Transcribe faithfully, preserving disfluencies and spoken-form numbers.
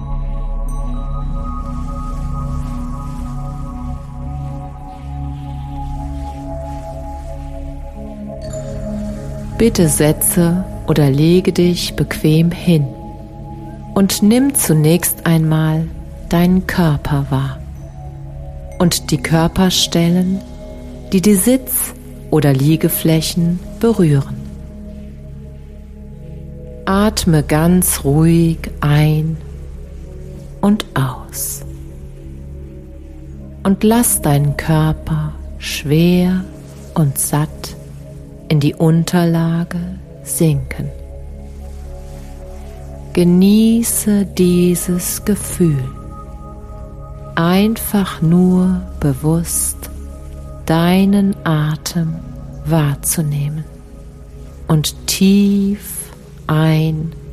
Bitte setze oder lege dich bequem hin und nimm zunächst einmal deinen Körper wahr und die Körperstellen, die die Sitz- oder Liegeflächen berühren. Atme ganz ruhig ein und aus und lass deinen Körper schwer und satt in die Unterlage sinken. Genieße dieses Gefühl, einfach nur bewusst deinen Atem wahrzunehmen und tief ein-